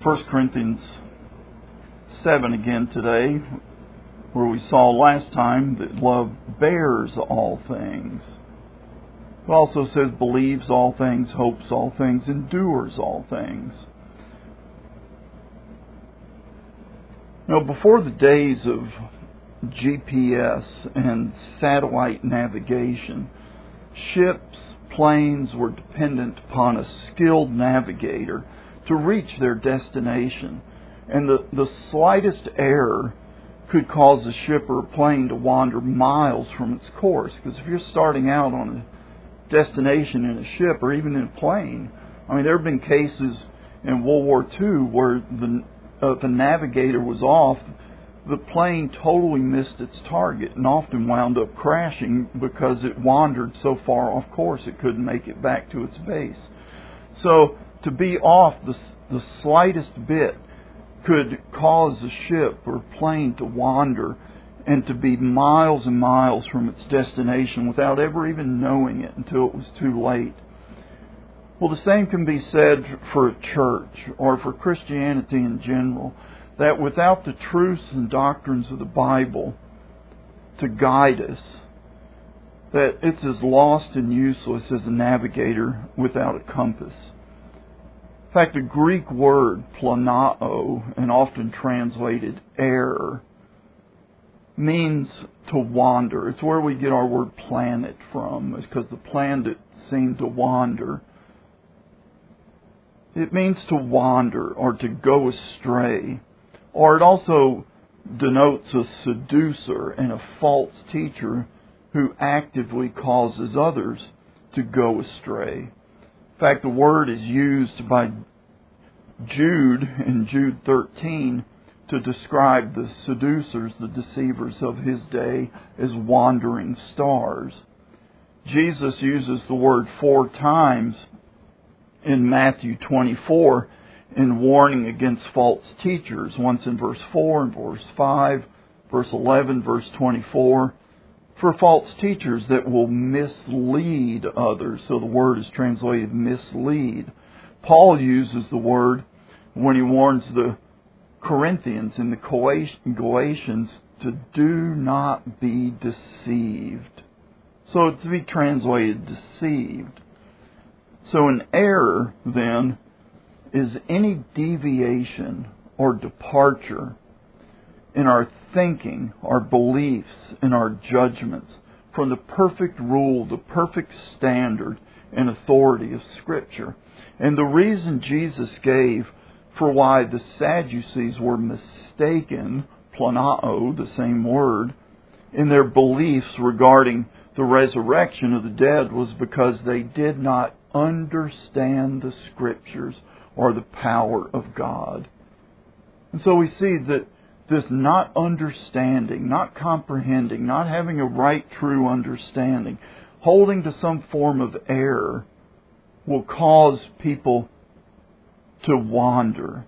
1 Corinthians 7 again today, where we saw last time that love bears all things. It also says believes all things, hopes all things, endures all things. Now, before the days of GPS and satellite navigation, ships, planes were dependent upon a skilled navigator to reach their destination. And the slightest error could cause a ship or a plane to wander miles from its course. Because if you're starting out on a destination in a ship or even in a plane, there have been cases in World War II where the navigator was off, the plane totally missed its target and often wound up crashing because it wandered so far off course it couldn't make it back to its base. So to be off the slightest bit could cause a ship or plane to wander and to be miles and miles from its destination without ever even knowing it until it was too late. Well, the same can be said for a church or for Christianity in general, that without the truths and doctrines of the Bible to guide us, that it's as lost and useless as a navigator without a compass. In fact, the Greek word planao, and often translated error, means to wander. It's where we get our word planet from. It's because the planet seemed to wander. It means to wander or to go astray. Or it also denotes a seducer and a false teacher who actively causes others to go astray. In fact, the word is used by Jude in Jude 13 to describe the seducers, the deceivers of his day, as wandering stars. Jesus uses the word 4 times in Matthew 24 in warning against false teachers. Once in verse 4 and verse 5, verse 11, verse 24. For false teachers that will mislead others. So the word is translated mislead. Paul uses the word when he warns the Corinthians and the Galatians to do not be deceived. So it's to be translated deceived. So an error, then, is any deviation or departure in our thinking, our beliefs, and our judgments from the perfect rule, the perfect standard and authority of Scripture. And the reason Jesus gave for why the Sadducees were mistaken, planao, the same word, in their beliefs regarding the resurrection of the dead was because they did not understand the Scriptures or the power of God. And so we see that this not understanding, not comprehending, not having a right, true understanding, holding to some form of error, will cause people to wander.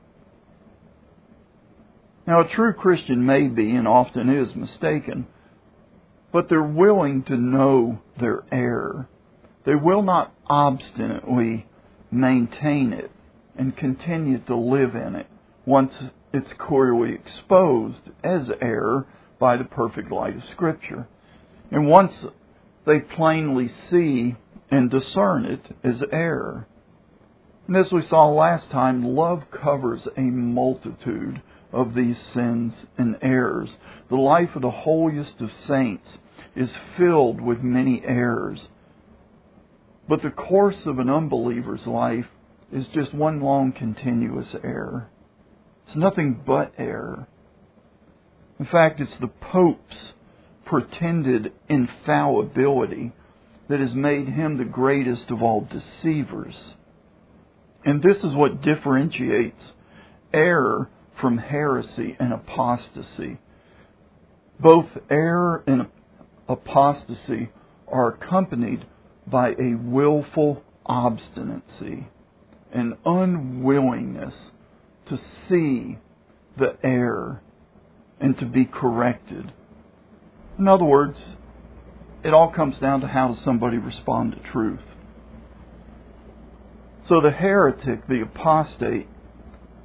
Now, a true Christian may be, and often is, mistaken, but they're willing to know their error. They will not obstinately maintain it and continue to live in it once it's clearly exposed as error by the perfect light of Scripture. And once they plainly see and discern it as error. And as we saw last time, love covers a multitude of these sins and errors. The life of the holiest of saints is filled with many errors. But the course of an unbeliever's life is just one long continuous error. It's nothing but error. In fact, it's the Pope's pretended infallibility that has made him the greatest of all deceivers. And this is what differentiates error from heresy and apostasy. Both error and apostasy are accompanied by a willful obstinacy, an unwillingness to see the error and to be corrected. In other words, it all comes down to how does somebody respond to truth. So the heretic, the apostate,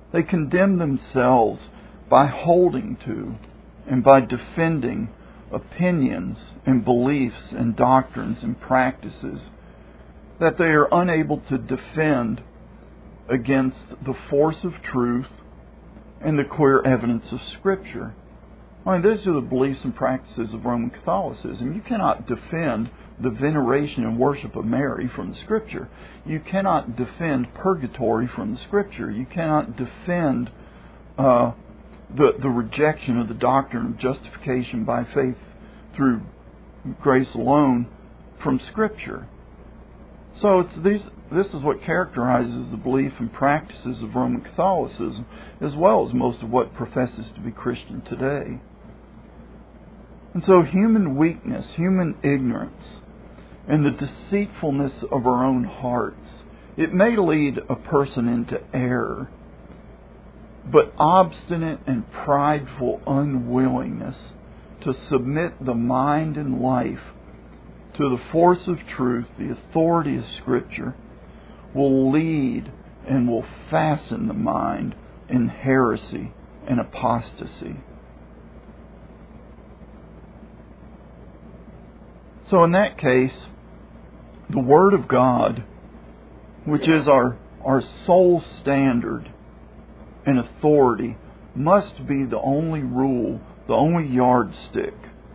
They condemn themselves by holding to and by defending opinions and beliefs and doctrines and practices that they are unable to defend against the force of truth and the clear evidence of Scripture. I mean, those are the beliefs and practices of Roman Catholicism. You cannot defend the veneration and worship of Mary from the Scripture. You cannot defend purgatory from the Scripture. You cannot defend the rejection of the doctrine of justification by faith through grace alone from Scripture. So this is what characterizes the belief and practices of Roman Catholicism, as well as most of what professes to be Christian today. And so human weakness, human ignorance, and the deceitfulness of our own hearts, it may lead a person into error, but obstinate and prideful unwillingness to submit the mind and life to the force of truth, the authority of Scripture, will lead and will fasten the mind in heresy and apostasy. So in that case, the Word of God, which is our sole standard and authority, must be the only rule, the only yardstick,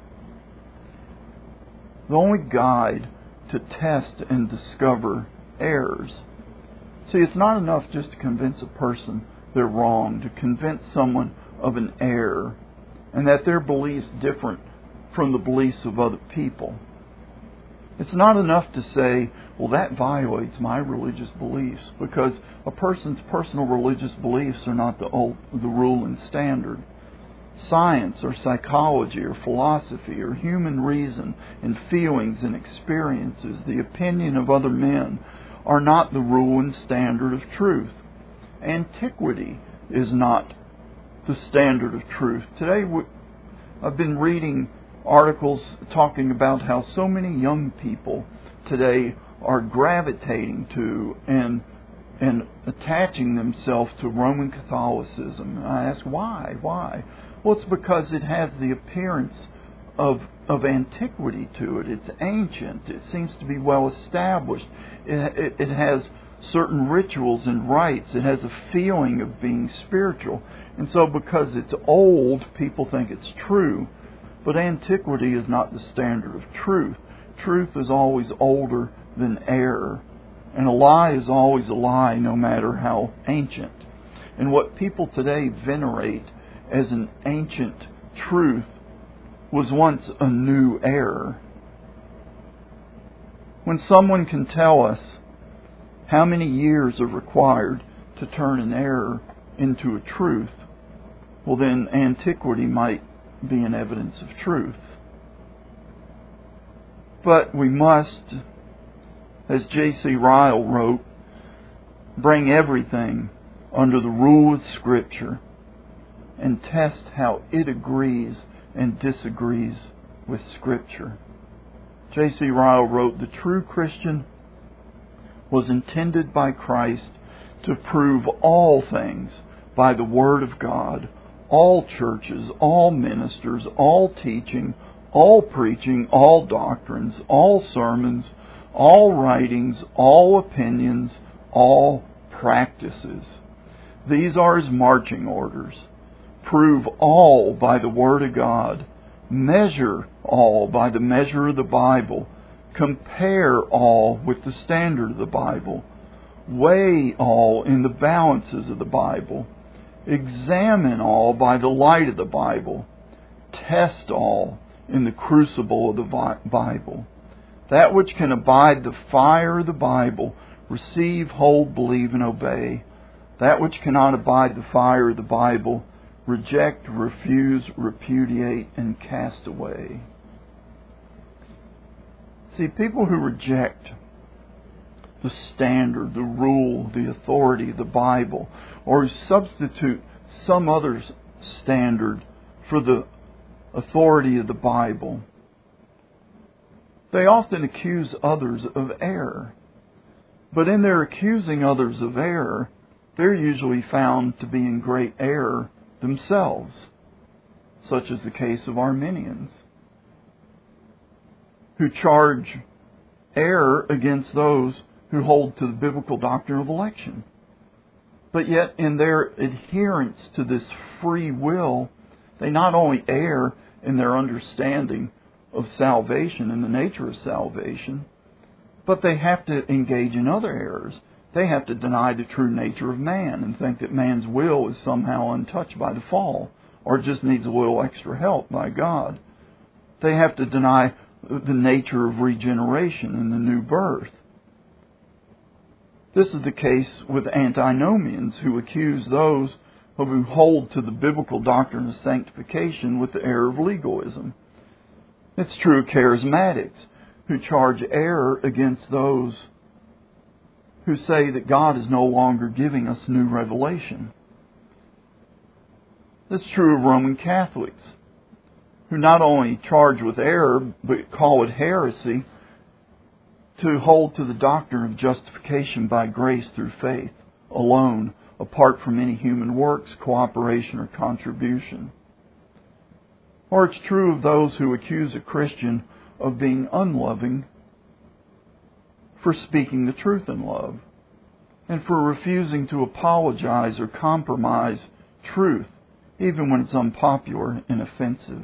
the only guide to test and discover errors. See, it's not enough just to convince a person they're wrong, to convince someone of an error, and that their beliefs different from the beliefs of other people. It's not enough to say, well, that violates my religious beliefs, because a person's personal religious beliefs are not the rule and standard. Science or psychology or philosophy or human reason and feelings and experiences, the opinion of other men, are not the rule and standard of truth. Antiquity is not the standard of truth. Today, I've been reading articles talking about how so many young people today are gravitating to and attaching themselves to Roman Catholicism. And I ask, why? Why? Well, it's because it has the appearance of antiquity to it. It's ancient. It seems to be well established. It has certain rituals and rites. It has a feeling of being spiritual. And so because it's old, people think it's true. But antiquity is not the standard of truth. Truth is always older than error. And a lie is always a lie, no matter how ancient. And what people today venerate as an ancient truth was once a new error. When someone can tell us how many years are required to turn an error into a truth, well then antiquity might be an evidence of truth. But we must, as J.C. Ryle wrote, bring everything under the rule of Scripture and test how it agrees and disagrees with Scripture. J.C. Ryle wrote, "The true Christian was intended by Christ to prove all things by the Word of God, all churches, all ministers, all teaching, all preaching, all doctrines, all sermons, all writings, all opinions, all practices. These are His marching orders. Prove all by the Word of God. Measure all by the measure of the Bible. Compare all with the standard of the Bible. Weigh all in the balances of the Bible. Examine all by the light of the Bible. Test all in the crucible of the Bible. That which can abide the fire of the Bible, receive, hold, believe, and obey. That which cannot abide the fire of the Bible, reject, refuse, repudiate, and cast away." See, people who reject the standard, the rule, the authority of the Bible, or who substitute some other standard for the authority of the Bible, they often accuse others of error. But in their accusing others of error, they're usually found to be in great error themselves, such as the case of Arminians, who charge error against those who hold to the biblical doctrine of election. But yet, in their adherence to this free will, they not only err in their understanding of salvation and the nature of salvation, but they have to engage in other errors. They have to deny the true nature of man and think that man's will is somehow untouched by the fall, or just needs a little extra help by God. They have to deny the nature of regeneration and the new birth. This is the case with antinomians, who accuse those who hold to the biblical doctrine of sanctification with the error of legalism. It's true of charismatics, who charge error against those who say that God is no longer giving us new revelation. It's true of Roman Catholics, who not only charge with error, but call it heresy to hold to the doctrine of justification by grace through faith alone, apart from any human works, cooperation, or contribution. Or it's true of those who accuse a Christian of being unloving for speaking the truth in love, and for refusing to apologize or compromise truth, even when it's unpopular and offensive.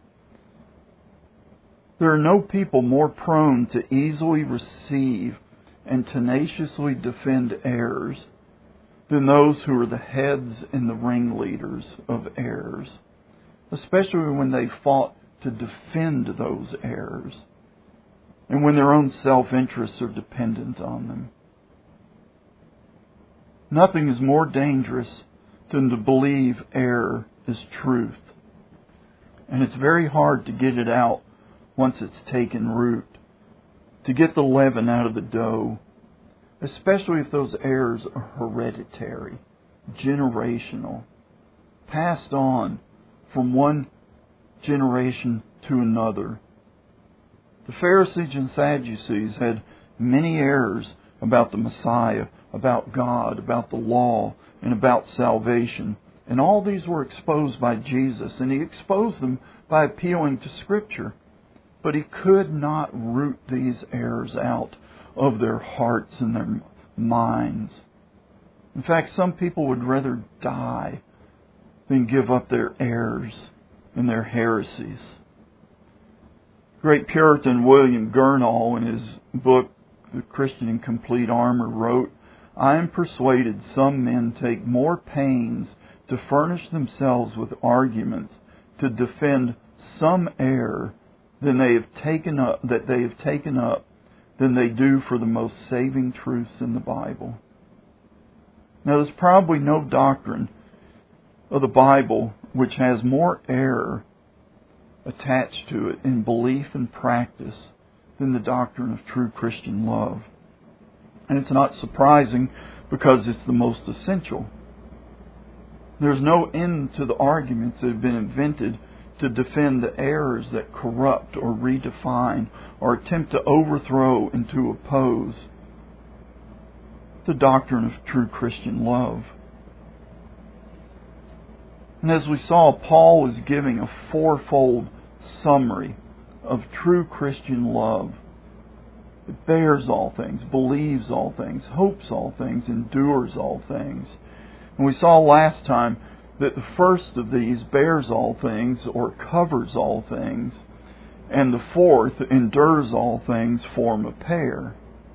There are no people more prone to easily receive and tenaciously defend errors than those who are the heads and the ringleaders of errors, especially when they fought to defend those errors and when their own self-interests are dependent on them. Nothing is more dangerous than to believe error is truth. And it's very hard to get it out once it's taken root, to get the leaven out of the dough, especially if those errors are hereditary, generational, passed on from one generation to another. The Pharisees and Sadducees had many errors about the Messiah, about God, about the law, and about salvation. And all these were exposed by Jesus, and He exposed them by appealing to Scripture. But He could not root these errors out of their hearts and their minds. In fact, some people would rather die than give up their errors and their heresies. Great Puritan William Gurnall, in his book, The Christian in Complete Armor, wrote, "I am persuaded some men take more pains to furnish themselves with arguments to defend some error than they have taken up than they do for the most saving truths in the Bible." Now, there's probably no doctrine of the Bible which has more error attached to it in belief and practice than the doctrine of true Christian love. And it's not surprising, because it's the most essential. There's no end to the arguments that have been invented to defend the errors that corrupt or redefine or attempt to overthrow and to oppose the doctrine of true Christian love. And as we saw, Paul is giving a fourfold summary of true Christian love. It bears all things, believes all things, hopes all things, endures all things. And we saw last time that the first of these, bears all things or covers all things, and the fourth, endures all things, form a pair.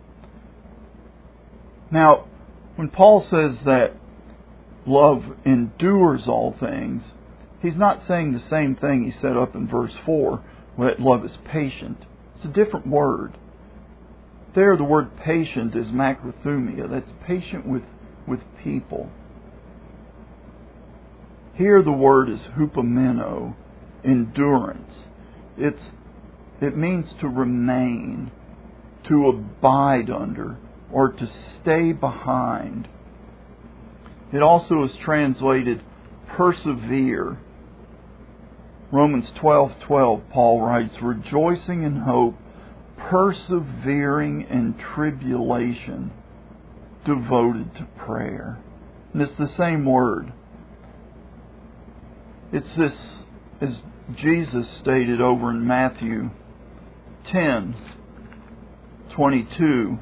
Now, when Paul says that love endures all things, he's not saying the same thing he said up in verse 4, that love is patient. It's a different word. There, the word patient is macrothumia. That's patient with people. Here, the word is hupomeno, endurance. It means to remain, to abide under, or to stay behind. It also is translated persevere. Romans 12:12, Paul writes, rejoicing in hope, persevering in tribulation, devoted to prayer. And it's the same word. It's this, as Jesus stated over in Matthew 10:22.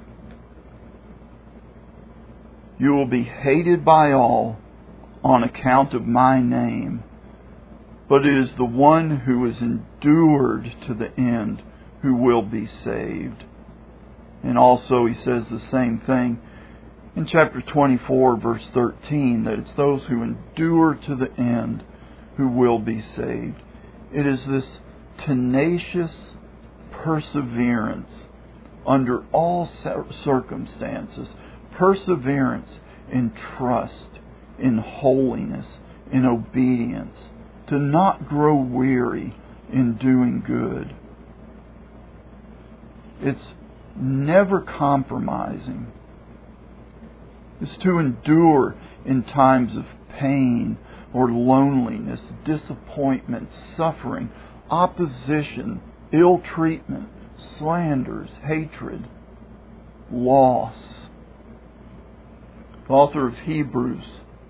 You will be hated by all on account of my name, but it is the one who is endured to the end who will be saved. And also he says the same thing in chapter 24, verse 13, that it's those who endure to the end who will be saved. It is this tenacious perseverance under all circumstances, perseverance in trust, in holiness, in obedience, to not grow weary in doing good. It's never compromising. It's to endure in times of pain or loneliness, disappointment, suffering, opposition, ill treatment, slanders, hatred, loss. The author of Hebrews,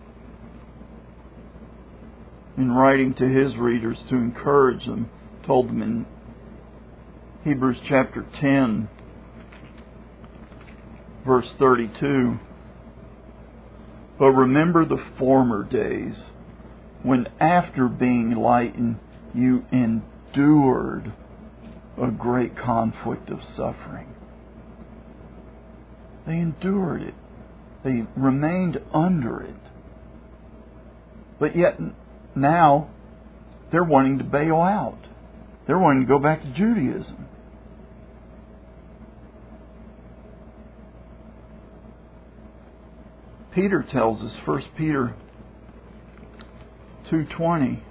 in writing to his readers to encourage them, told them in Hebrews chapter 10, verse 32, but remember the former days, when after being enlightened, you endured a great conflict of suffering. They endured it. They remained under it. But yet now they're wanting to bail out. They're wanting to go back to Judaism. Peter tells us, 1 Peter 2:20,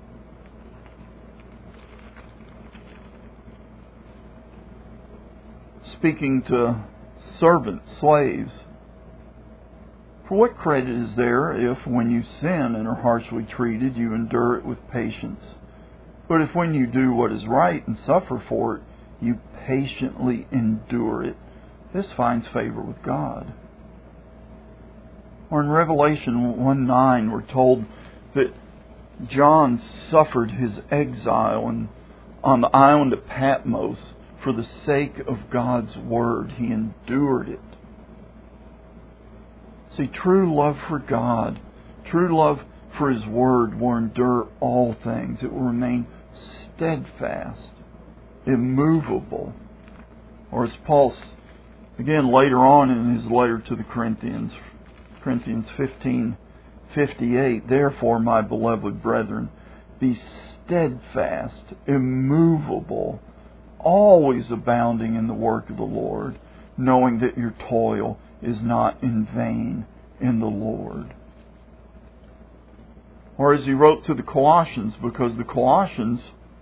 speaking to servants, slaves, for what credit is there if, when you sin and are harshly treated, you endure it with patience? But if when you do what is right and suffer for it, you patiently endure it, this finds favor with God. Or in Revelation 1:9, we're told that John suffered his exile on the island of Patmos for the sake of God's Word. He endured it. See, true love for God, true love for His Word will endure all things. It will remain steadfast, immovable. Or as Paul, again later on in his letter to the Corinthians 15:58, therefore, my beloved brethren, be steadfast, immovable, always abounding in the work of the Lord, knowing that your toil is not in vain in the Lord. Or as he wrote to the Colossians, because the Colossians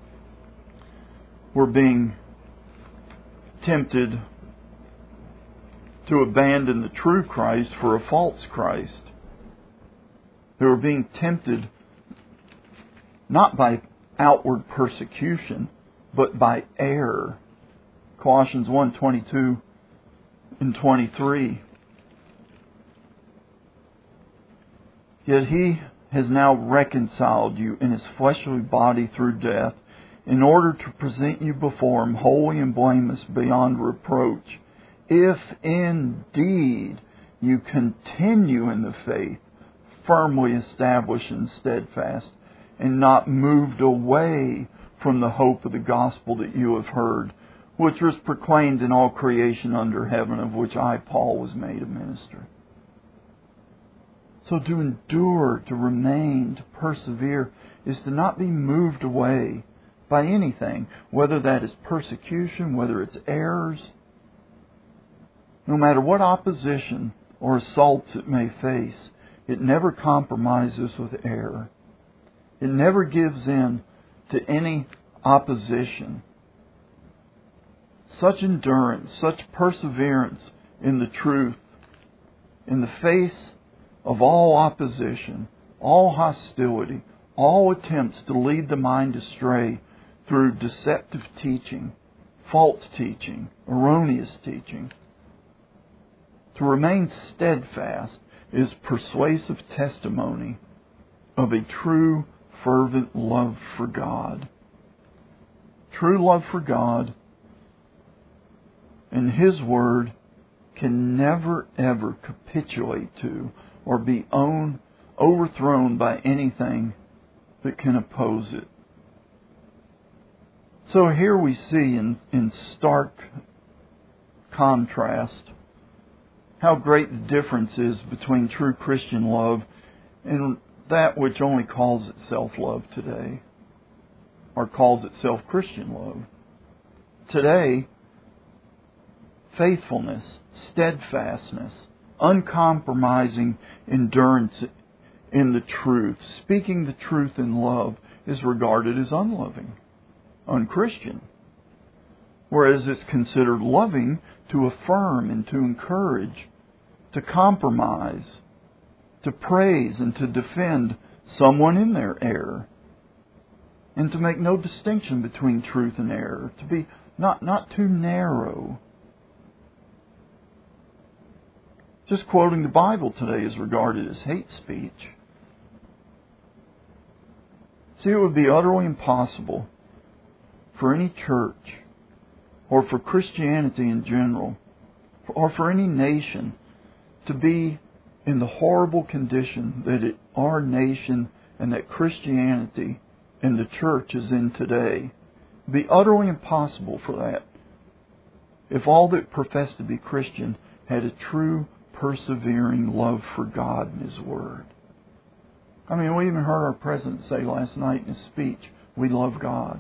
were being tempted to abandon the true Christ for a false Christ. They were being tempted not by outward persecution, but by error. Colossians 1:22 and 23. Yet He has now reconciled you in His fleshly body through death, in order to present you before Him holy and blameless beyond reproach, if indeed you continue in the faith, firmly established and steadfast, and not moved away from the hope of the gospel that you have heard, which was proclaimed in all creation under heaven, of which I, Paul, was made a minister. So to endure, to remain, to persevere, is to not be moved away by anything, whether that is persecution, whether it's errors. No matter what opposition or assaults it may face, it never compromises with error. It never gives in to any opposition. Such endurance, such perseverance in the truth, in the face of all opposition, all hostility, all attempts to lead the mind astray through deceptive teaching, false teaching, erroneous teaching. To remain steadfast is persuasive testimony of a true, fervent love for God. True love for God and His Word can never, ever capitulate to or be overthrown by anything that can oppose it. So here we see in stark contrast how great the difference is between true Christian love and that which only calls itself love today, or calls itself Christian love. Today, faithfulness, steadfastness, uncompromising endurance in the truth, speaking the truth in love, is regarded as unloving, unchristian. Whereas it's considered loving to affirm and to encourage, to compromise, to praise and to defend someone in their error, and to make no distinction between truth and error, to be not too narrow. Just quoting the Bible today is regarded as hate speech. See, it would be utterly impossible for any church, or for Christianity in general, or for any nation to be in the horrible condition that our nation and that Christianity and the church is in today. It would be utterly impossible for that if all that profess to be Christian had a true, persevering love for God and His Word. I mean, we even heard our President say last night in his speech, we love God.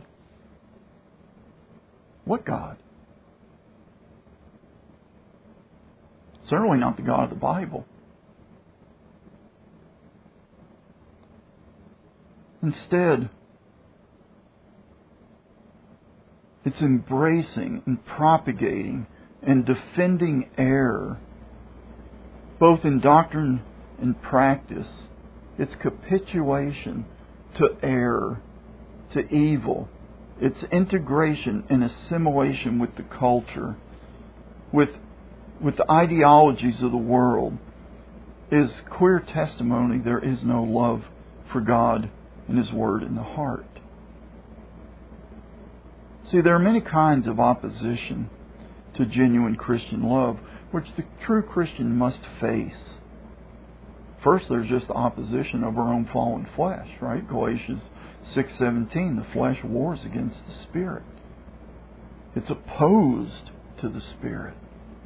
What God? Certainly not the God of the Bible. Instead, it's embracing and propagating and defending error, both in doctrine and practice. It's capitulation to error, to evil. It's integration and assimilation with the culture, with the ideologies of the world. Is clear testimony there is no love for God and His Word in the heart. See, there are many kinds of opposition to genuine Christian love, which the true Christian must face. First, there's just the opposition of our own fallen flesh, right? Galatians 6:17, the flesh wars against the Spirit. It's opposed to the Spirit.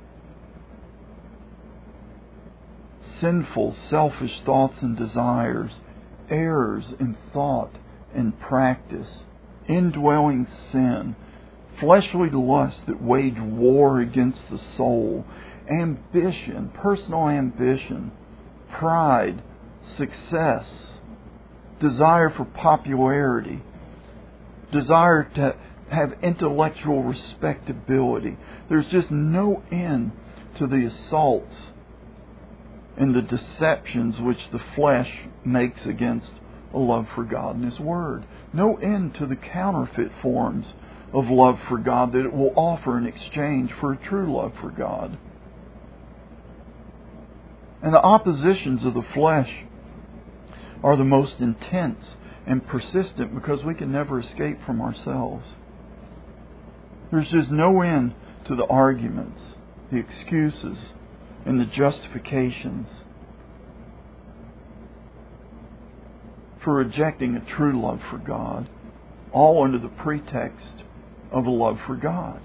Sinful, selfish thoughts and desires, errors in thought and practice, indwelling sin, fleshly lusts that wage war against the soul, ambition, personal ambition, pride, success, desire for popularity, desire to have intellectual respectability. There's just no end to the assaults and the deceptions which the flesh makes against a love for God and His Word. No end to the counterfeit forms of love for God that it will offer in exchange for a true love for God. And the oppositions of the flesh are the most intense and persistent because we can never escape from ourselves. There's just no end to the arguments, the excuses, and the justifications for rejecting a true love for God, all under the pretext of a love for God.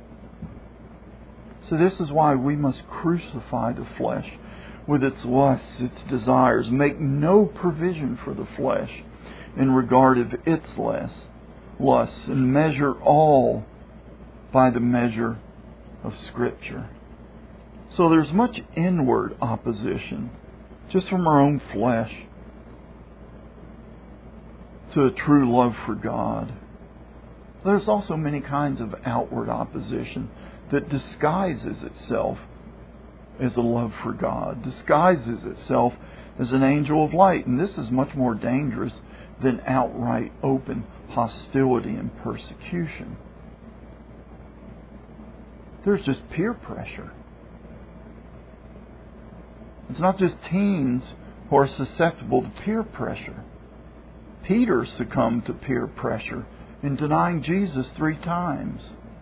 So this is why we must crucify the flesh with its lusts, its desires, make no provision for the flesh in regard of its lusts, and measure all by the measure of Scripture. So there's much inward opposition, just from our own flesh, to a true love for God. There's also many kinds of outward opposition that disguises itself as a love for God, disguises itself as an angel of light. And this is much more dangerous than outright open hostility and persecution. There's just peer pressure. It's not just teens who are susceptible to peer pressure. Peter succumbed to peer pressure in denying Jesus 3 times.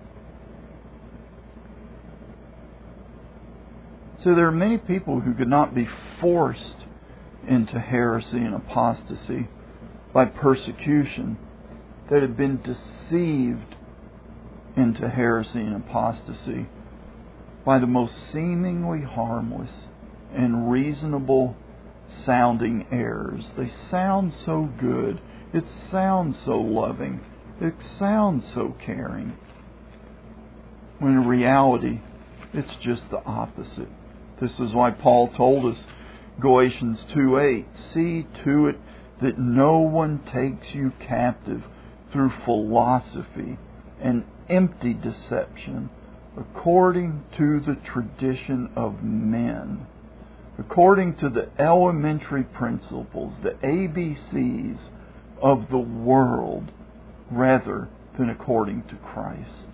So there are many people who could not be forced into heresy and apostasy by persecution, that have been deceived into heresy and apostasy by the most seemingly harmless and reasonable sounding errors. They sound so good. It sounds so loving. It sounds so caring. When in reality, it's just the opposite. This is why Paul told us, Galatians 2:8, see to it that no one takes you captive through philosophy and empty deception, according to the tradition of men, according to the elementary principles, the ABCs of the world, rather than according to Christ.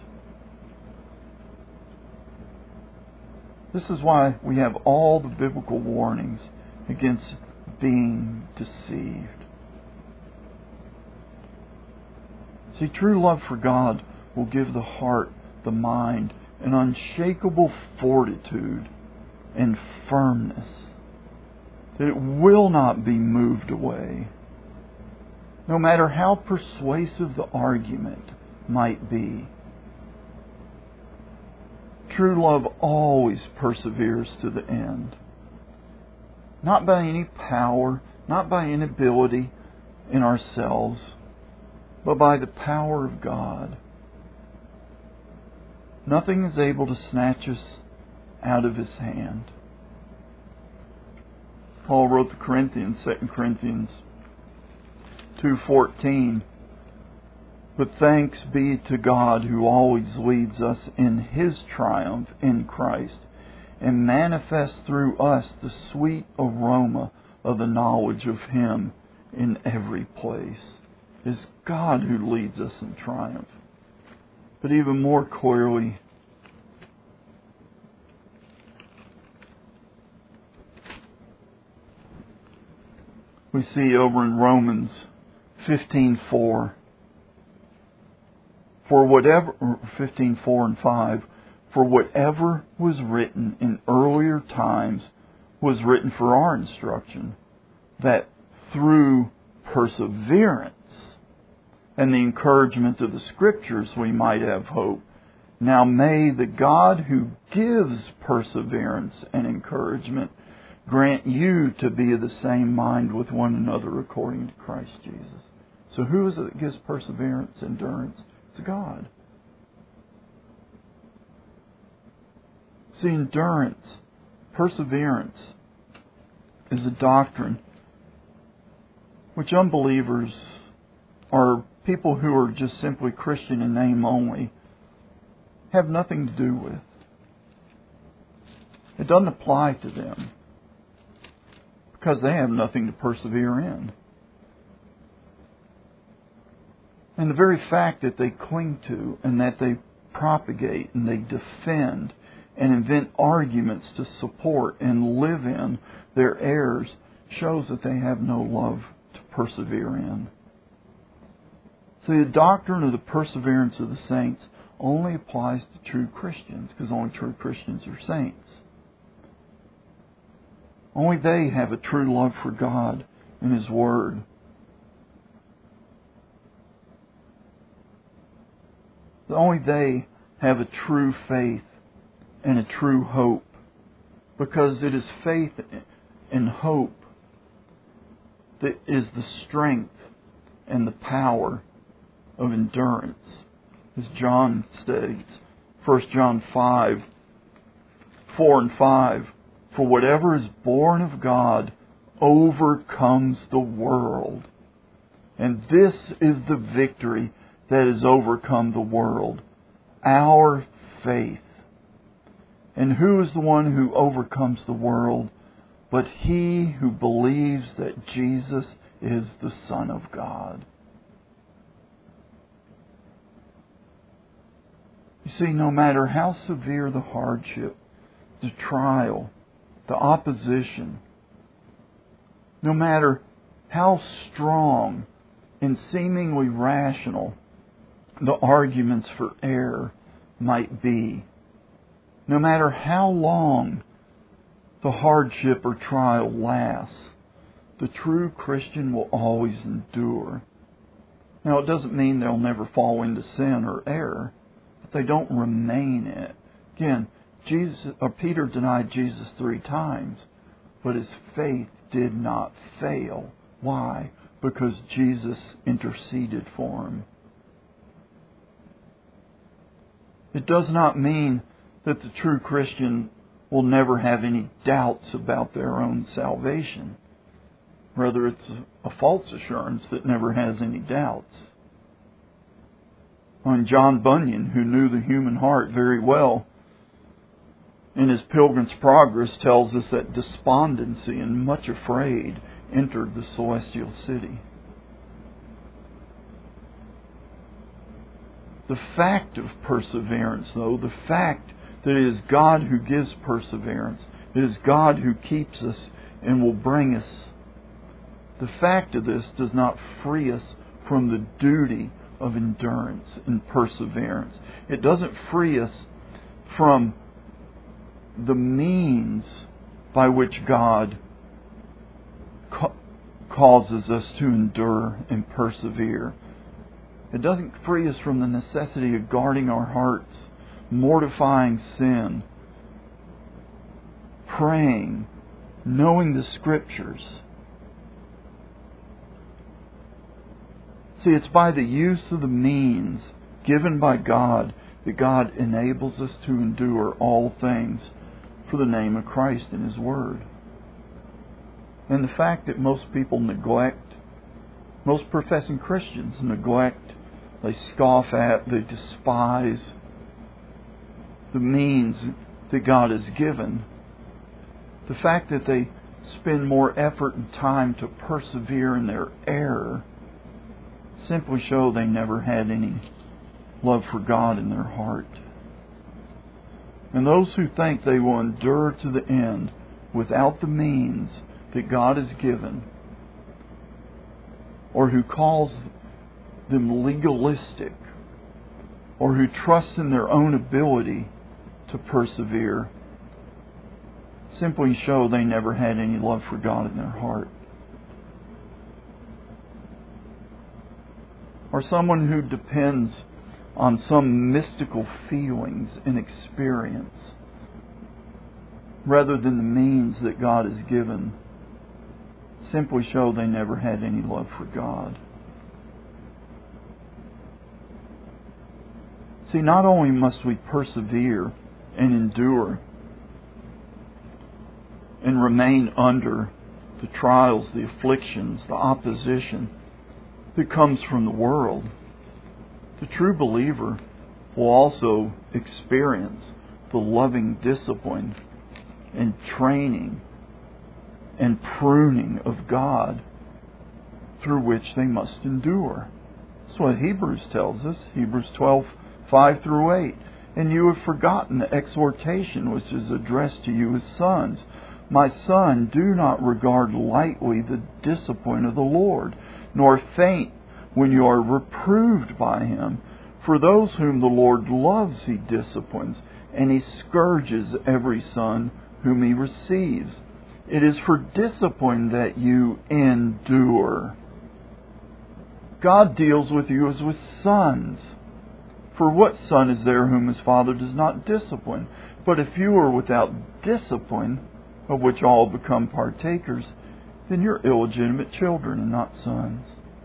This is why we have all the biblical warnings against being deceived. See, true love for God will give the heart, the mind, an unshakable fortitude and firmness, that it will not be moved away, no matter how persuasive the argument might be. True love always perseveres to the end. Not by any power, not by any ability in ourselves, but by the power of God. Nothing is able to snatch us out of His hand. Paul wrote to Corinthians, 2 Corinthians 2:14, but thanks be to God who always leads us in His triumph in Christ and manifests through us the sweet aroma of the knowledge of Him in every place. It is God who leads us in triumph. But even more clearly, we see over in Romans 15:4, for whatever 15:4 and 5, for whatever was written in earlier times was written for our instruction, that through perseverance and the encouragement of the Scriptures we might have hope. Now may the God who gives perseverance and encouragement grant you to be of the same mind with one another according to Christ Jesus. So who is it that gives perseverance, endurance? It's God. See, endurance, perseverance is a doctrine which unbelievers, or people who are just simply Christian in name only, have nothing to do with. It doesn't apply to them because they have nothing to persevere in. And the very fact that they cling to and that they propagate and they defend and invent arguments to support and live in their errors shows that they have no love to persevere in. So the doctrine of the perseverance of the saints only applies to true Christians, because only true Christians are saints. Only they have a true love for God and His Word. Only they have a true faith and a true hope, because it is faith and hope that is the strength and the power of endurance. As John states, 1 John 5, 4 and 5, for whatever is born of God overcomes the world. And this is the victory that has overcome the world, our faith. And who is the one who overcomes the world but he who believes that Jesus is the Son of God? You see, no matter how severe the hardship, the trial, the opposition, no matter how strong and seemingly rational the arguments for error might be, no matter how long the hardship or trial lasts, the true Christian will always endure. Now, it doesn't mean they'll never fall into sin or error, but they don't remain in it. Again, Peter denied Jesus 3 times, but his faith did not fail. Why? Because Jesus interceded for him. It does not mean that the true Christian will never have any doubts about their own salvation. Rather, it's a false assurance that never has any doubts. And John Bunyan, who knew the human heart very well, in his Pilgrim's Progress tells us that despondency and much afraid entered the celestial city. The fact of perseverance, though, the fact that it is God who gives perseverance, it is God who keeps us and will bring us, the fact of this does not free us from the duty of endurance and perseverance. It doesn't free us from the means by which God causes us to endure and persevere. It doesn't free us from the necessity of guarding our hearts, mortifying sin, praying, knowing the Scriptures. See, it's by the use of the means given by God that God enables us to endure all things for the name of Christ and His Word. And the fact that most people neglect, most professing Christians neglect, they scoff at, they despise the means that God has given. The fact that they spend more effort and time to persevere in their error simply show they never had any love for God in their heart. And those who think they will endure to the end without the means that God has given, or who calls them legalistic, or who trust in their own ability to persevere, simply show they never had any love for God in their heart. Or someone who depends on some mystical feelings and experience rather than the means that God has given, simply show they never had any love for God. See, not only must we persevere and endure and remain under the trials, the afflictions, the opposition that comes from the world, the true believer will also experience the loving discipline and training and pruning of God through which they must endure. That's what Hebrews tells us, Hebrews 12:5-8. And you have forgotten the exhortation which is addressed to you as sons. My son, do not regard lightly the discipline of the Lord, nor faint when you are reproved by Him. For those whom the Lord loves He disciplines, and He scourges every son whom He receives. It is for discipline that you endure. God deals with you as with sons. For what son is there whom his father does not discipline? But if you are without discipline, of which all become partakers, then you're illegitimate children and not sons.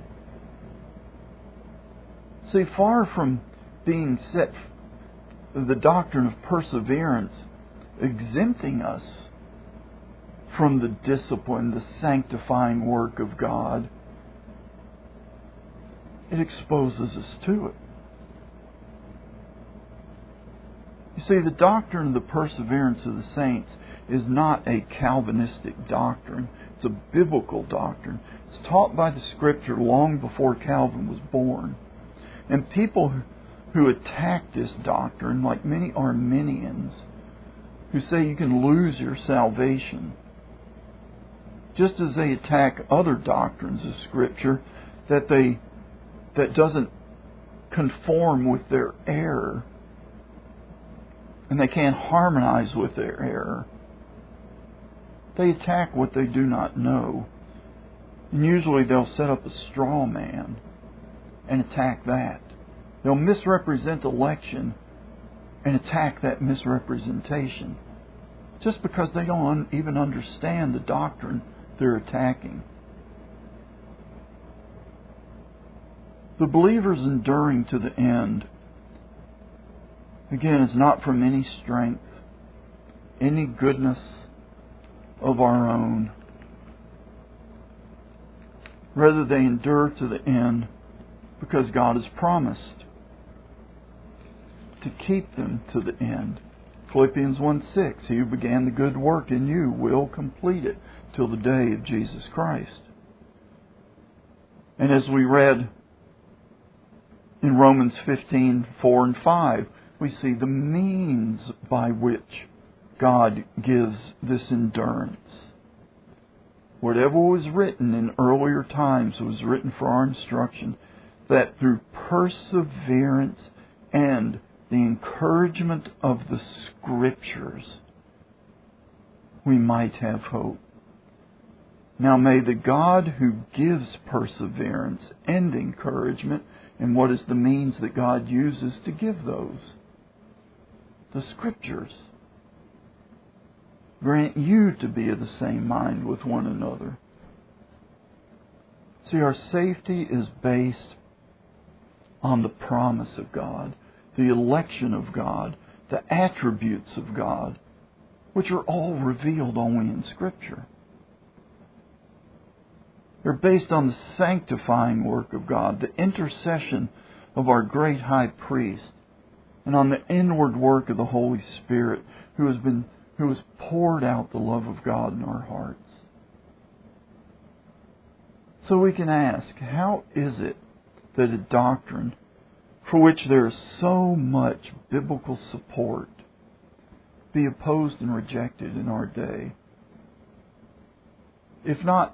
See, far from being set the doctrine of perseverance exempting us from the discipline, the sanctifying work of God, it exposes us to it. You see, the doctrine of the perseverance of the saints is not a Calvinistic doctrine. It's a biblical doctrine. It's taught by the Scripture long before Calvin was born. And people who attack this doctrine, like many Arminians, who say you can lose your salvation. Just as they attack other doctrines of Scripture that doesn't conform with their error, and they can't harmonize with their error. They attack what they do not know. And usually they'll set up a straw man and attack that. They'll misrepresent election and attack that misrepresentation, just because they don't even understand the doctrine they're attacking. The believer's enduring to the end, again, is not from any strength, any goodness of our own. Rather, they endure to the end because God has promised to keep them to the end. Philippians 1:6, He who began the good work in you will complete it till the day of Jesus Christ. And as we read in Romans 15:4 and 5, we see the means by which God gives this endurance. Whatever was written in earlier times was written for our instruction, that through perseverance and the encouragement of the Scriptures we might have hope. Now may the God who gives perseverance and encouragement, and what is the means that God uses to give those? The Scriptures. Grant you to be of the same mind with one another. See, our safety is based on the promise of God, the election of God, the attributes of God, which are all revealed only in Scripture. They're based on the sanctifying work of God, the intercession of our great high priest, and on the inward work of the Holy Spirit, who has poured out the love of God in our hearts. So we can ask, how is it that a doctrine for which there is so much biblical support be opposed and rejected in our day? If not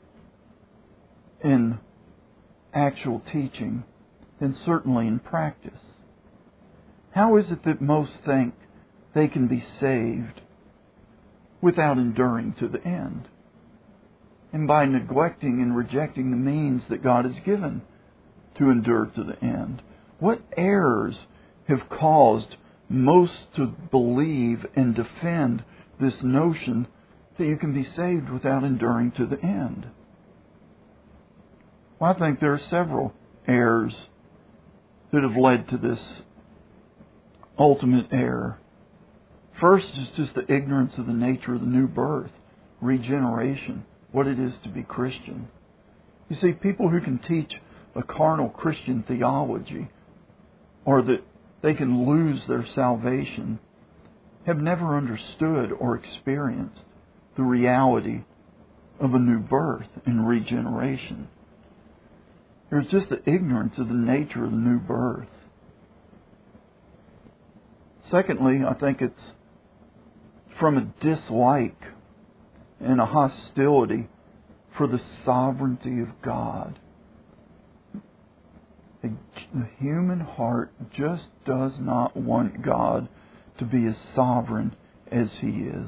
in actual teaching, then certainly in practice. How is it that most think they can be saved without enduring to the end, and by neglecting and rejecting the means that God has given to endure to the end? What errors have caused most to believe and defend this notion that you can be saved without enduring to the end? Well, I think there are several errors that have led to this ultimate error. First is just the ignorance of the nature of the new birth, regeneration, what it is to be Christian. You see, people who can teach a carnal Christian theology, or that they can lose their salvation, have never understood or experienced the reality of a new birth and regeneration. There's just the ignorance of the nature of the new birth. Secondly, I think it's from a dislike and a hostility for the sovereignty of God. The human heart just does not want God to be as sovereign as He is.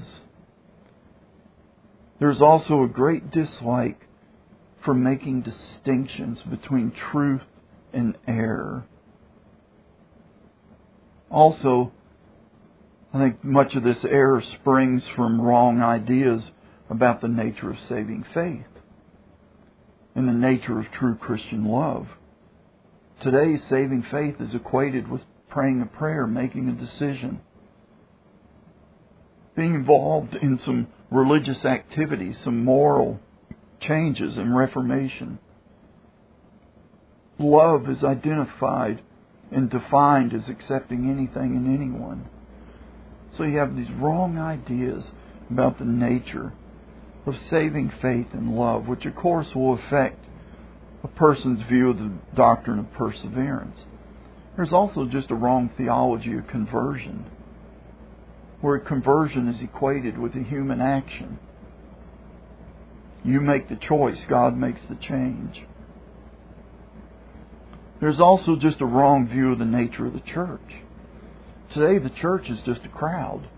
There's also a great dislike for making distinctions between truth and error. Also, I think much of this error springs from wrong ideas about the nature of saving faith and the nature of true Christian love. Today, saving faith is equated with praying a prayer, making a decision, being involved in some religious activity, some moral changes and reformation. Love is identified and defined as accepting anything and anyone. So you have these wrong ideas about the nature of saving faith and love, which of course will affect a person's view of the doctrine of perseverance. There's also just a wrong theology of conversion. where conversion is equated with a human action. You make the choice, God makes the change. There's also just a wrong view of the nature of the church. Today the church is just a crowd.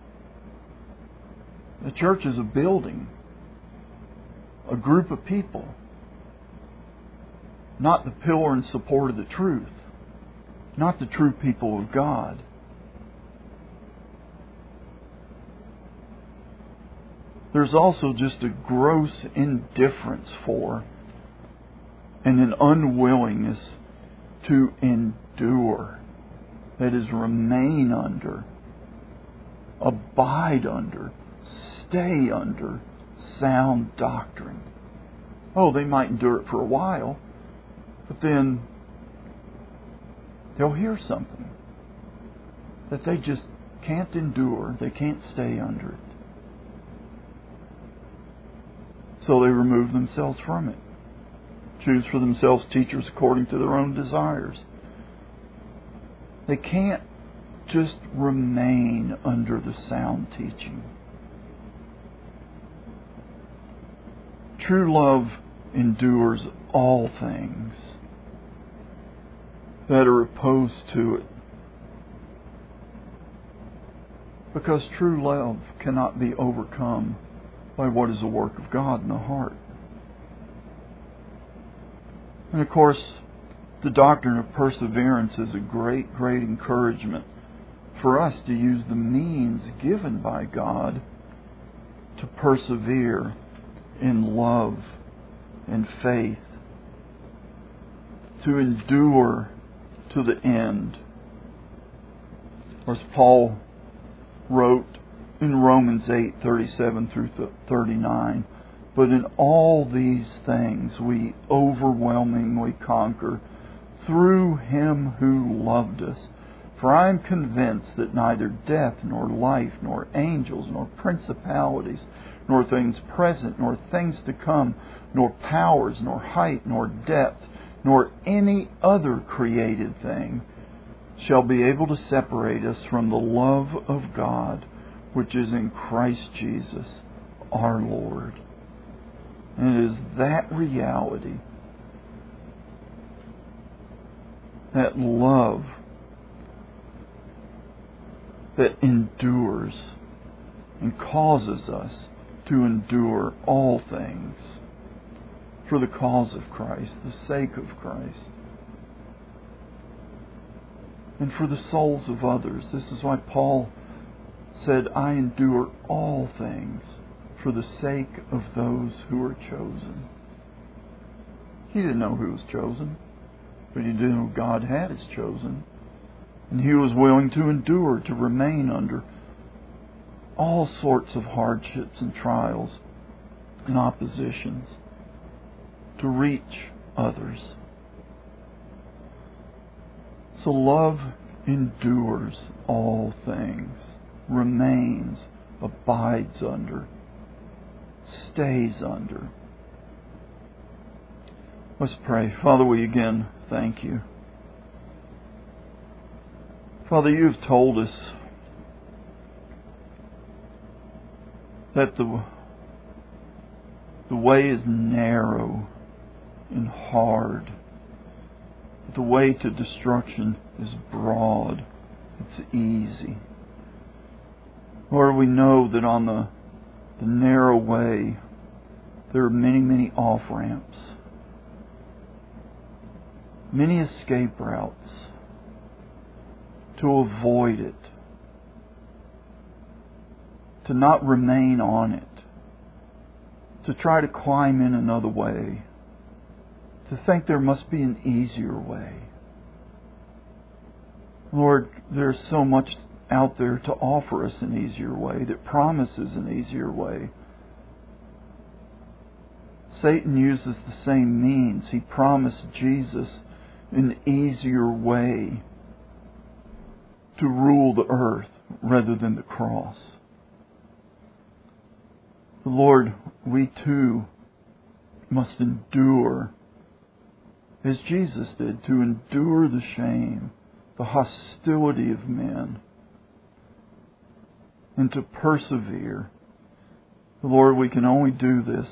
The church is a building, a group of people, not the pillar and support of the truth, not the true people of God. There's also just a gross indifference for and an unwillingness to endure, that is, remain under, abide under, stay under sound doctrine. Oh, they might endure it for a while, but then they'll hear something that they just can't endure, they can't stay under it. So they remove themselves from it. Choose for themselves teachers according to their own desires. They can't just remain under the sound teaching. True love endures all things that are opposed to it, because true love cannot be overcome by what is the work of God in the heart. And of course, the doctrine of perseverance is a great, great encouragement for us to use the means given by God to persevere in love and faith, to endure to the end. As Paul wrote in Romans 8:37 through 39, but in all these things we overwhelmingly conquer through Him who loved us. For I am convinced that neither death, nor life, nor angels, nor principalities, nor things present, nor things to come, nor powers, nor height, nor depth, nor any other created thing shall be able to separate us from the love of God, which is in Christ Jesus our Lord. And it is that reality, that love, that endures and causes us to endure all things for the cause of Christ, the sake of Christ, and for the souls of others. This is why Paul said, I endure all things for the sake of those who are chosen. He didn't know who was chosen, but he did know God had his chosen. And he was willing to endure, to remain under all sorts of hardships and trials and oppositions to reach others. So love endures all things, remains, abides under, stays under. Let's pray. Father, we again thank you. Father, you have told us that the way is narrow and hard. The way to destruction is broad. It's easy. Lord, we know that on the narrow way there are many, many off-ramps, many escape routes to avoid it, to not remain on it, to try to climb in another way, to think there must be an easier way. Lord, there's so much out there to offer us an easier way, that promises an easier way. Satan uses the same means. He promised Jesus an easier way to rule the earth rather than the cross. Lord, we too must endure, as Jesus did, to endure the shame, the hostility of men, and to persevere. Lord, we can only do this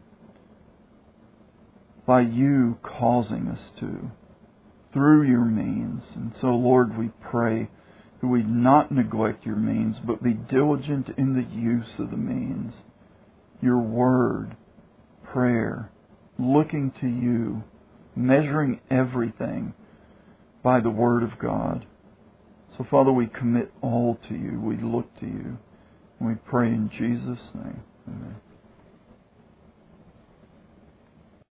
by You causing us to, through Your means. And so, Lord, we pray that we not neglect Your means, but be diligent in the use of the means. Your Word, prayer, looking to You, measuring everything by the Word of God. So, Father, we commit all to You. We look to You. And we pray in Jesus' name. Amen.